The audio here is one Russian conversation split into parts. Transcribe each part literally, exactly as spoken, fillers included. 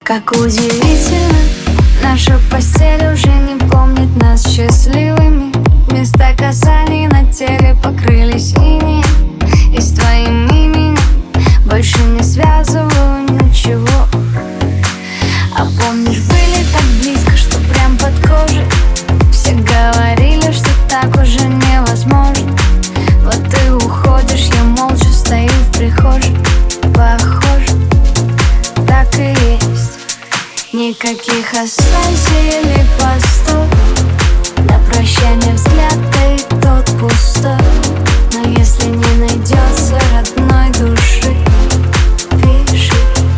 Как удивительно, наша постель уже не помнит нас счастливыми. Места касаний на теле покрылись инеем, и с твоим именем больше не связываю ничего. А помнишь, были так близко, что прям под кожей. Все говорили, что так уже невозможно. Вот ты уходишь, я молча стою в прихожей. Похоже, так и есть. Никаких останься или постов. На прощание взгляд, да и тот пустой. Но если не найдется родной души, пиши.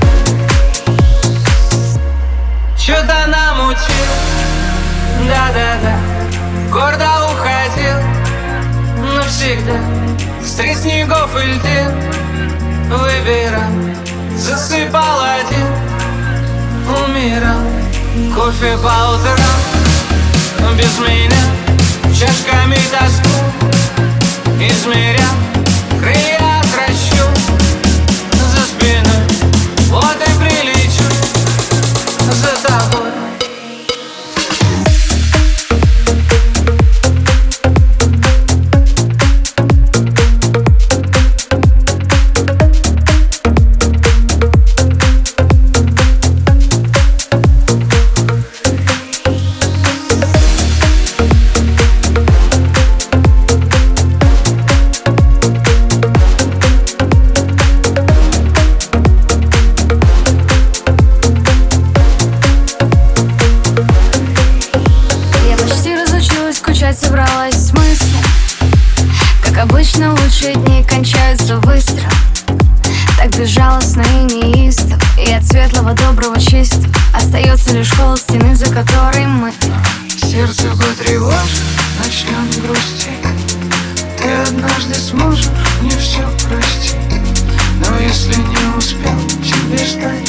Чё-то намутил, да-да-да, гордо уходил навсегда. Среди снегов и льдин выбирал, засыпал один, умирал. Кофе по утрам без меня, чашками тоску измерял. Крылья отращу за спиной, вот и прилечу за тобой. Собралась с мыслью, как обычно, лучшие дни кончаются быстро. Так безжалостно и неистово, и от светлого, доброго, чистого остается лишь холод стены, за которой мы. Сердце потревожит, начнем грустить. Ты однажды сможешь мне все простить, но если не успел тебе ждать,